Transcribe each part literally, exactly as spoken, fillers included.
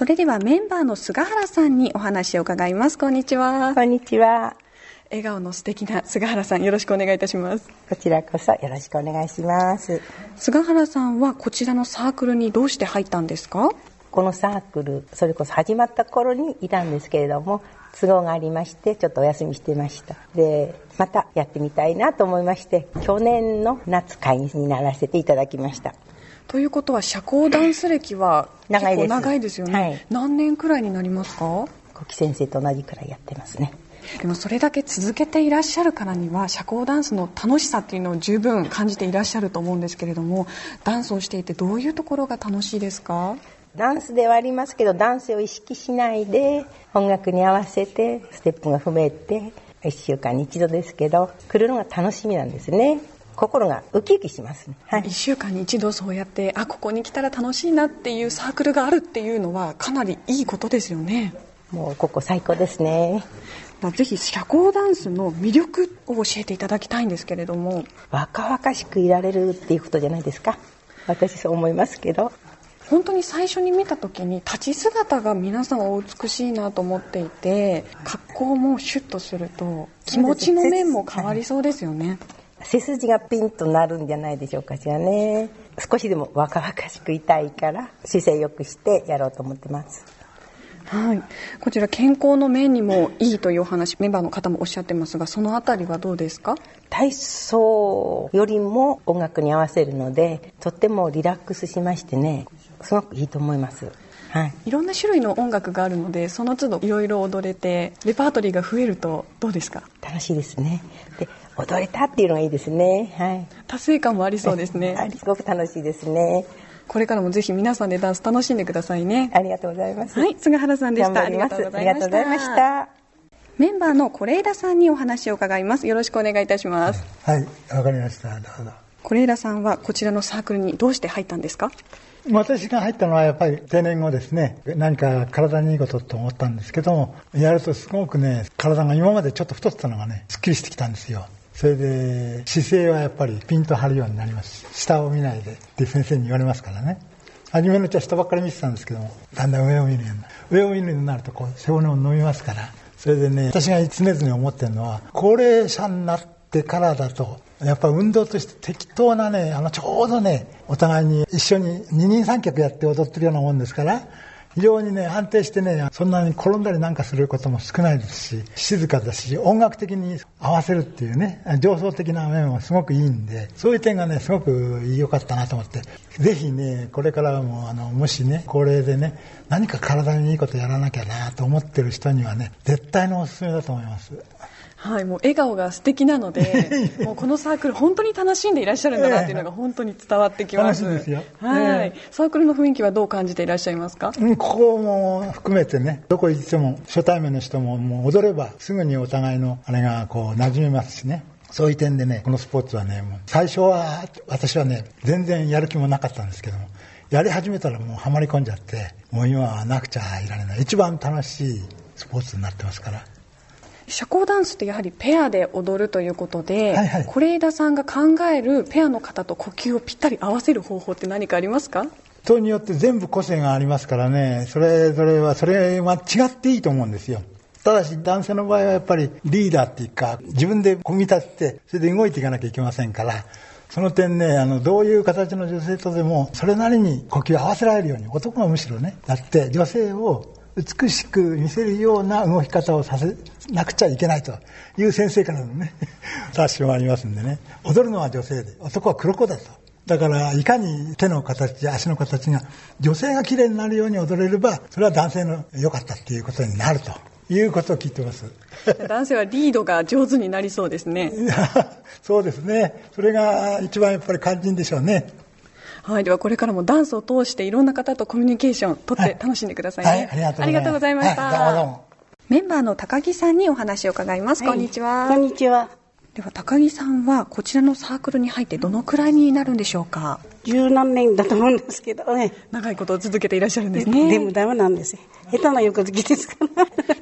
それではメンバーの菅原さんにお話を伺います。こんにちは。 こんにちは。 笑顔の素敵な菅原さん、よろしくお願いいたします。 こちらこそよろしくお願いします。 菅原さんはこちらのサークルにどうして入ったんですか？ このサークル、それこそ始まった頃にいたんですけれども、都合がありましてちょっとお休みしてました。で、またやってみたいなと思いまして、去年の夏会員にならせていただきました。 ということは社交ダンス歴は結構長いです。 長いですよね、はい、何年くらいになりますか？ 小木先生と同じくらいやってますね。 でもそれだけ続けていらっしゃるからには社交ダンスの楽しさっていうのを十分感じていらっしゃると思うんですけれども、ダンスをしていてどういうところが楽しいですか？ ダンスではありますけど、ダンスを意識しないで音楽に合わせてステップが踏めて、いっしゅうかんに一度ですけど来るのが楽しみなんですね。心がウキウキしますね、はい、 いっしゅうかんに一度そうやってあここに来たら楽しいなっていうサークルがあるっていうのはかなりいいことですよね。 もうここ最高ですね。 ぜひ社交ダンスの魅力を教えていただきたいんですけれども。 若々しくいられるっていうことじゃないですか。私そう思いますけど、 本当に最初に見た時に立ち姿が皆さんお美しいなと思っていて、格好もシュッとすると気持ちの面も変わりそうですよね。 背筋がピンとなるんじゃないでしょうかしらね。少しでも若々しくいたいから姿勢よくしてやろうと思ってます。 はい、こちら健康の面にもいいというお話メンバーの方もおっしゃってますが、そのあたりはどうですか？ 体操よりも音楽に合わせるのでとってもリラックスしましてね、すごくいいと思います。はい、 いろんな種類の音楽があるのでその都度いろいろ踊れてレパートリーが増えるとどうですか？ 楽しいですね。で、踊れたっていうのがいいですね。はい、 達成感もありそうですね。 すごく楽しいですね。 これからもぜひ皆さんでダンス楽しんでくださいね。 ありがとうございます。 はい、菅原さんでした。 ありがとうございました。 メンバーの是枝さんにお話を伺います。よろしくお願いいたします。 はい、わかりました。どうぞ。 是枝さんはこちらのサークルにどうして入ったんですか？ 私が入ったのはやっぱり定年後ですね、何か体にいいことと思ったんですけども、やるとすごくね、体が今までちょっと太ってたのがね、すっきりしてきたんですよ。それで姿勢はやっぱりピンと張るようになりますし、下を見ないでって先生に言われますからね。初めのうちは下ばっかり見てたんですけども、だんだん上を見るようになる。上を見るようになるとこう背骨を伸びますから。それでね、私が常々思ってるのは、高齢者になってからだとやっぱ運動として適当なね、あのちょうどね、お互いに一緒に二人三脚やって踊ってるようなもんですから、非常にね、安定してね、そんなに転んだりなんかすることも少ないですし、静かだし、音楽的に合わせるっていうね、情操的な面もすごくいいんで、そういう点がね、すごく良かったなと思って、ぜひね、これからもあの、もしね、高齢でね、何か体にいいことやらなきゃなと思ってる人にはね、絶対のおすすめだと思います。 はい、もう笑顔が素敵なのでもうこのサークル本当に楽しんでいらっしゃるんだなっていうのが本当に伝わってきます。 楽しいですよ。 はい、サークルの雰囲気はどう感じていらっしゃいますか？ うん、ここも含めてね、どこ行っても初対面の人ももう踊ればすぐにお互いのあれがこう馴染みますしね。そういう点でね、このスポーツはね、もう最初は私はね、全然やる気もなかったんですけども、やり始めたらもうハマり込んじゃって、もう今はなくちゃいられない一番楽しいスポーツになってますから。 社交ダンスってやはりペアで踊るということで、 はいはい、 是枝さんが考えるペアの方と呼吸をぴったり合わせる方法って何かありますか？ 人によって全部個性がありますからね、それぞれはそれは違っていいと思うんですよ。ただし男性の場合はやっぱりリーダーっていうか、自分で組み立ててそれで動いていかなきゃいけませんから、その点ね、あのどういう形の女性とでもそれなりに呼吸を合わせられるように、男がむしろねやって女性を美しく見せるような動き方をさせなくちゃいけないという先生からのね達しもありますんでね、踊るのは女性で男は黒子だと。だからいかに手の形足の形が女性が綺麗になるように踊れれば、それは男性の良かったっていうことになるということを聞いてます。 男性はリードが上手になりそうですね。 そうですね、それが一番やっぱり肝心でしょうね。 はい、ではこれからもダンスを通していろんな方とコミュニケーションとって楽しんでくださいね。 はいはい、ありがとうございました。 はい、どうもどうも。メンバーの高木さんにお話を伺います。はい、こんにちは。 こんにちは。 では高木さんはこちらのサークルに入ってどのくらいになるんでしょうか？ 十何年だと思うんですけどね。 長いこと続けていらっしゃるんですね。 でもダメなんですよ。下手な横好きですから。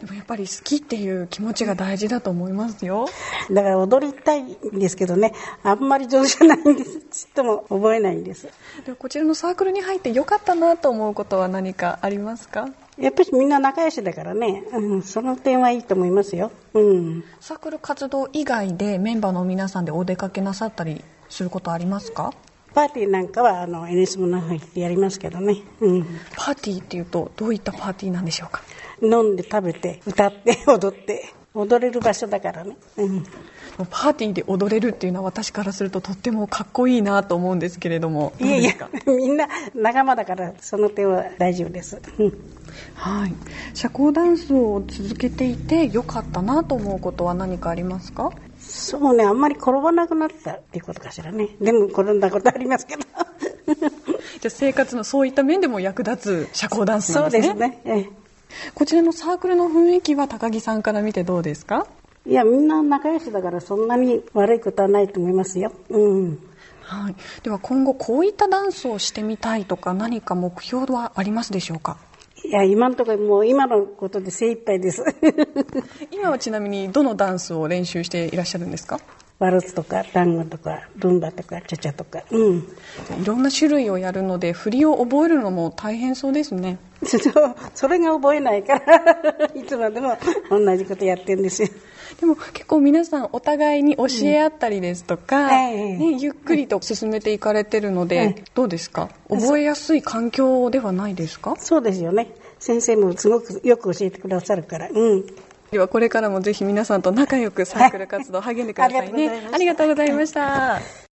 もやっぱり好きっていう気持ちが大事だと思いますよ。 だから踊りたいんですけどね、あんまり上手じゃないんです。ちっとも覚えないんです。 ではこちらのサークルに入ってよかったなと思うことは何かありますか？ やっぱりみんな仲良しだからね、うん、その点はいいと思いますよ。うん。 サークル活動以外でメンバーの皆さんでお出かけなさったりすることありますか？ パーティーなんかはあの エヌエス もの入ってやりますけどね、うん、 パーティーっていうとどういったパーティーなんでしょうか？ 飲んで食べて歌って踊って踊れる場所だからね、うん、 パーティーで踊れるっていうのは私からするととってもかっこいいなと思うんですけれども、どうですか？ いやいやみんな仲間だからその点は大丈夫です、うん、 はい。社交ダンスを続けていてよかったなと思うことは何かありますか？ そうね、あんまり転ばなくなったっていうことかしらね。でも転んだことありますけどじゃあ生活のそういった面でも役立つ社交ダンスなんですね。 そうですね、ええ、 こちらのサークルの雰囲気は高木さんから見てどうですか？ いやみんな仲良しだからそんなに悪いことはないと思いますよ、うん、 はい。では今後こういったダンスをしてみたいとか何か目標はありますでしょうか？ いや今のところもう今のことで精一杯です今はちなみにどのダンスを練習していらっしゃるんですか？ ワルツとかタンゴとかルンバとかチャチャとか、うん、 いろんな種類をやるので振りを覚えるのも大変そうですね。 それが覚えないからいつまでも同じことやってるんですよ。 でも結構皆さんお互いに教え合ったりですとか、うんえーね、ゆっくりと進めていかれてるので、うん、どうですか？覚えやすい環境ではないですか？ そうですよね。先生もすごくよく教えてくださるから、うん、 ではこれからもぜひ皆さんと仲良くサークル活動励んでくださいね。ありがとうございました。